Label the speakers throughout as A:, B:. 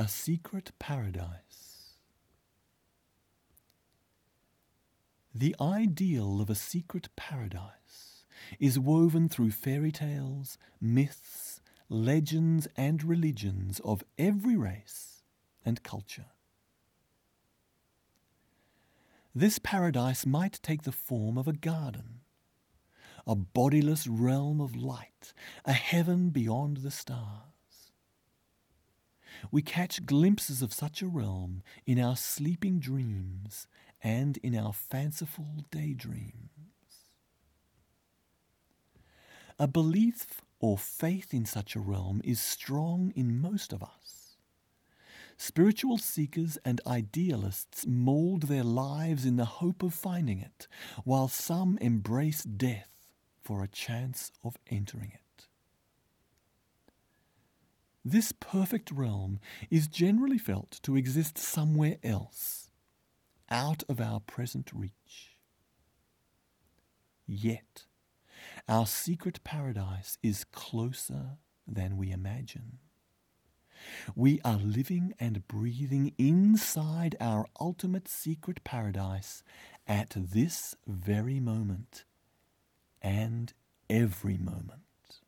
A: A secret paradise. The ideal of a secret paradise is woven through fairy tales, myths, legends and religions of every race and culture. This paradise might take the form of a garden, a bodiless realm of light, a heaven beyond the stars. We catch glimpses of such a realm in our sleeping dreams and in our fanciful daydreams. A belief or faith in such a realm is strong in most of us. Spiritual seekers and idealists mould their lives in the hope of finding it, while some embrace death for a chance of entering it. This perfect realm is generally felt to exist somewhere else, out of our present reach. Yet, our secret paradise is closer than we imagine. We are living and breathing inside our ultimate secret paradise at this very moment and every moment.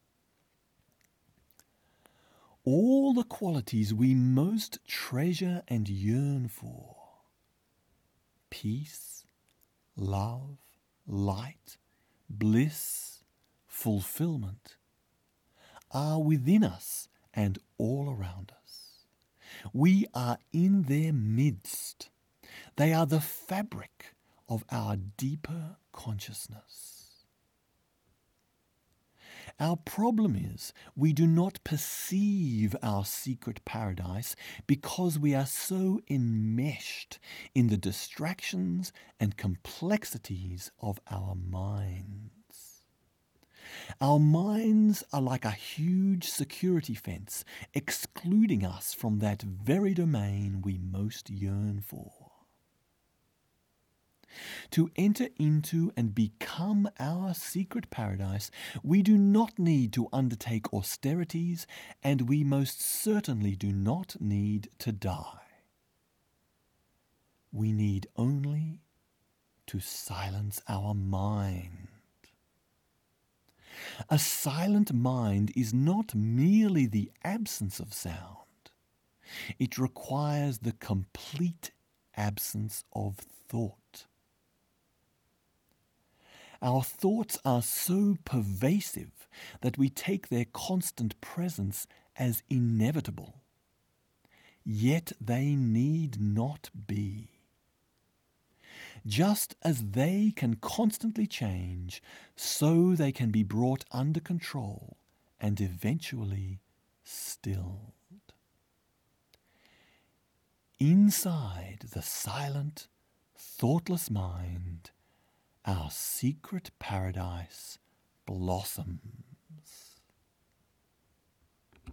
A: All the qualities we most treasure and yearn for, peace, love, light, bliss, fulfillment, are within us and all around us. We are in their midst. They are the fabric of our deeper consciousness. Our problem is we do not perceive our secret paradise because we are so enmeshed in the distractions and complexities of our minds. Our minds are like a huge security fence, excluding us from that very domain we most yearn for. To enter into and become our secret paradise, we do not need to undertake austerities, and we most certainly do not need to die. We need only to silence our mind. A silent mind is not merely the absence of sound. It requires the complete absence of thought. Our thoughts are so pervasive that we take their constant presence as inevitable. Yet they need not be. Just as they can constantly change, so they can be brought under control and eventually stilled. Inside the silent, thoughtless mind, our secret paradise blossoms.